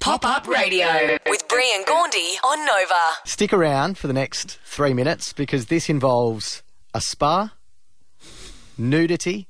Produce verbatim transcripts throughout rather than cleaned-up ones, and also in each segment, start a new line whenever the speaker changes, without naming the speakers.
Pop-Up Radio with Bree and Gaundy on Nova.
Stick around for the next three minutes because this involves a spa, nudity,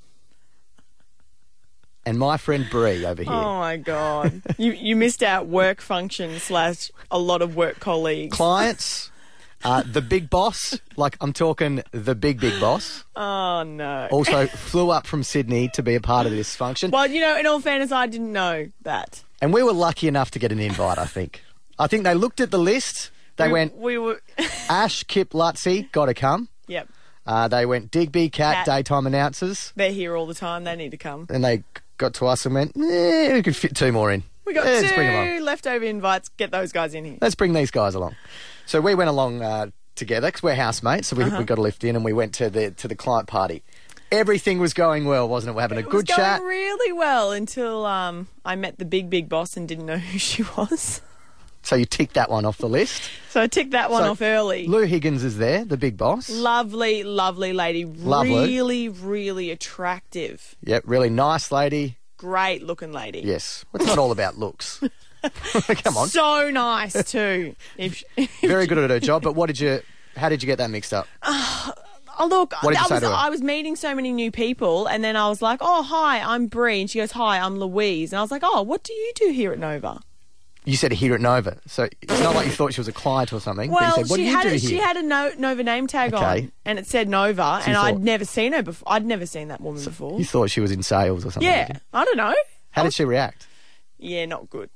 and my friend Bree over here.
Oh, my God. you you missed out work function slash a lot of work colleagues.
Clients, uh, the big boss, like I'm talking the big, big boss,
Oh, no.
also flew up from Sydney to be a part of this function.
Well, you know, in all fairness, I didn't know that.
And we were lucky enough to get an invite, I think. I think they looked at the list. They
we,
went,
We were...
Ash, Kip, Lutzy, got to come.
Yep.
Uh, they went, Digby, Cat,
Cat.
daytime announcers.
They're here all the time. They need to come.
And they got to us and went, eh, we could fit two more in.
We got
Yeah, let's bring 'em
two
along.
leftover invites. Get those guys in here.
Let's bring these guys along. So we went along uh, together because we're housemates, so we,
Uh-huh.
we got a lift in and we went to the to the client party. Everything was going well, wasn't it? We're having a
It
good
was going
chat.
really well until um, I met the big, big boss and didn't know who she was.
So you ticked that one off the list.
So I ticked that one
So
off early.
Lou Higgins is there, the big boss.
Lovely, lovely lady.
Lovely.
Really, really attractive.
Yep, really nice lady.
Great looking lady.
Yes. Well, it's not all about looks. Come on.
So nice too. if, if
Very good at her job, but what did you, how did you get that mixed up?
Oh, look,
What did you
I,
say
was,
to her?
I was meeting so many new people, and then I was like, oh, hi, I'm Bree. And she goes, hi, I'm Louise. And I was like, oh, what do you do here at Nova?
You said here at Nova, so it's not like you thought she was a client or something.
Well,
but you said, what
she,
do you
had
do
a,
here?
she had a no, Nova name tag
Okay.
on, and it said Nova,
you
and I'd
thought-
never seen her before. I'd never seen that woman before.
You thought she was in sales or something.
Yeah,
did you?
I don't know.
How did she react?
Yeah, not good.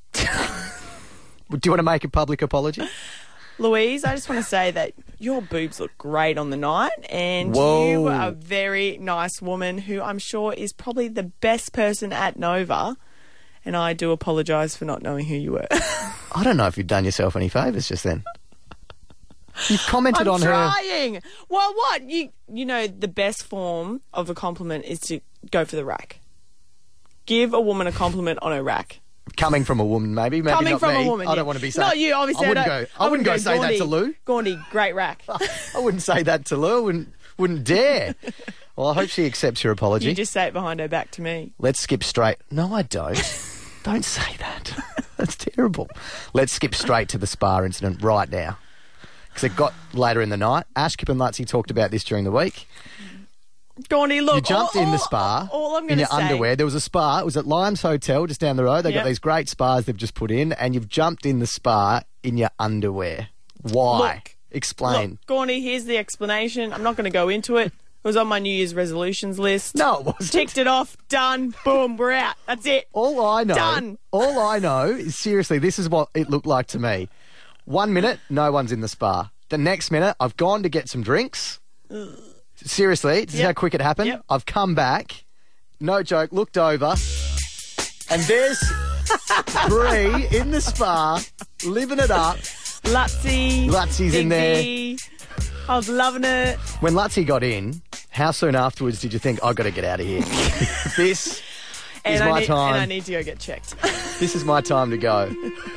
Do you want to make a public apology?
Louise, I just want to say that your boobs look great on the night, and
Whoa.
you are a very nice woman who I'm sure is probably the best person at Nova, and I do apologise for not knowing who you were.
I don't know if you've done yourself any favours just then. You've commented
I'm
on her.
trying. Well, what? You you know, the best form of a compliment is to go for the rack. Give a woman a compliment on her rack.
Coming from a woman, maybe. Maybe
Coming
not
from
me.
a woman.
I
yeah.
don't want to be saying.
Not you, obviously.
I wouldn't
don't-
go. I wouldn't go say that
Gaundy,
to Lou.
Gaundy, great rack.
I wouldn't say that to Lou. I wouldn't, wouldn't dare. Well, I hope she accepts your apology.
You just say it behind her back to me.
Let's skip straight. No, I don't. Don't say that. That's terrible. Let's skip straight to the spa incident right now. Because it got later in the night. Ash, Kip and Lutzy talked about this during the week.
Gaundy, look.
You jumped
all,
in the
all-
spa
all I'm
in
gonna
your
say,
underwear. There was a spa. It was at Limes Hotel just down the road. They
Yep.
got these great spas they've just put in, and you've jumped in the spa in your underwear. Why?
Look,
Explain.
Look, Gaundy, here's the explanation. I'm not going to go into it. It was on my New Year's resolutions list.
No, it wasn't.
Ticked it off. Done. Boom. We're out. That's it.
All I know,
Done.
all I know is seriously, this is what it looked like to me. One minute, no one's in the spa. The next minute, I've gone to get some drinks. Seriously, this is
Yep.
how quick it happened.
Yep.
I've come back, no joke, looked over, and there's Bree in the spa, living it up.
Lutzy.
Lutzy's in there.
Digby. I was loving it.
When Lutzy got in, how soon afterwards did you think, I've got to get out of here? This
And
is
I
my
need,
time.
And I need to go get checked.
This is my time to go.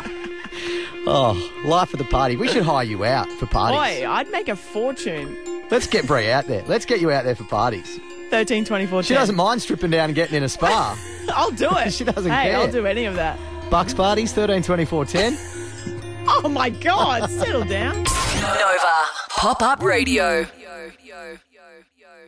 Oh, life of the party. We should hire you out for parties.
Boy, I'd make a fortune.
Let's get Bree out there. Let's get you out there for parties.
thirteen, twenty-four,
She doesn't mind stripping down and getting in a spa.
I'll do it.
She doesn't
hey,
care.
I'll do any of that.
Bucks parties, thirteen twenty-four ten.
Oh, my God. Settle down.
Nova. Pop-Up Radio.